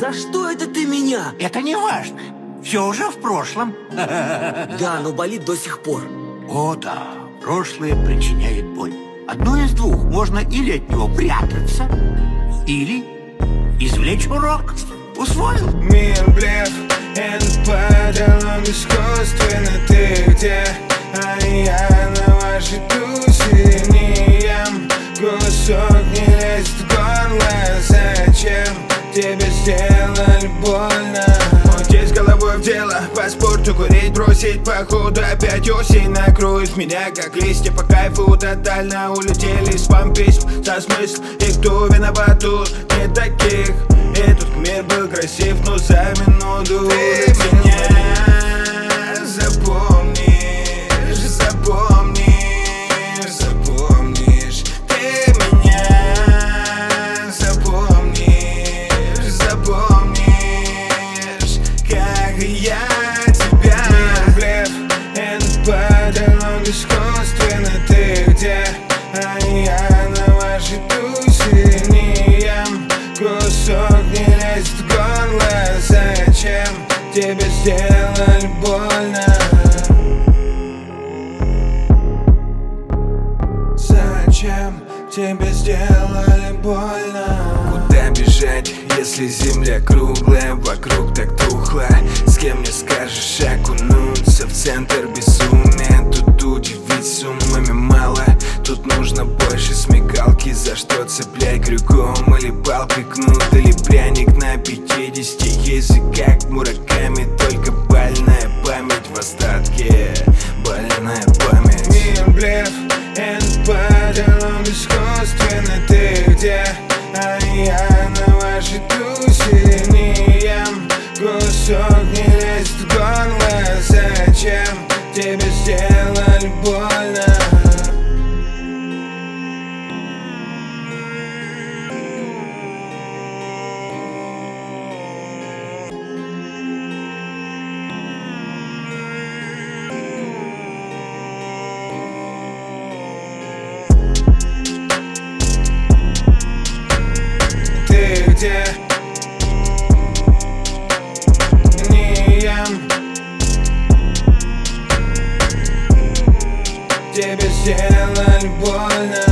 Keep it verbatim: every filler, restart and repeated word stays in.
За что это ты меня? Это не важно. Все уже в прошлом. Да, но болит до сих пор. О да, прошлое причиняет боль. Одно из двух: можно или от него прятаться, или извлечь урок. Усвоил? Мир блеф, это подало искусственно. Ты где? А я на вашей тусе не ем. Кусок не лезет в горло. Зачем тебе сделали больно? Мутить головой в дело, по спорту курить бросить, походу опять осень накроет меня, как листья по кайфу. Тотально улетели спам письм за смысл, и кто виноват тут? Не таких. Этот мир был красив, но за минуту ты меня запомнишь, запомнишь, запомнишь. Ты меня запомнишь, запомнишь, как и я тебя. Мир блеф, это подало искусственно. Ты где? А я на вашей тусе не ем. Кусок не лезет в горло. Зачем тебе сделали больно? Зачем тебе сделали больно? Куда бежать, если земля круглая, вокруг так тухло? С кем мне скажешь окунуться в центр безумия? Тут удивить суммами мало, тут нужно больше смекалки. За что цеплять крюком или палкой кнут, или пряник на пятидесяти языках Мураками. Только больная память в остатке, больная память. Мир блеф, это подало искусственно. Ты где? А я на вашей тусе не ем. Кусок не лезет в горло. Зачем тебе сделали больно? Ты где? Не ем. Тебе сделали больно.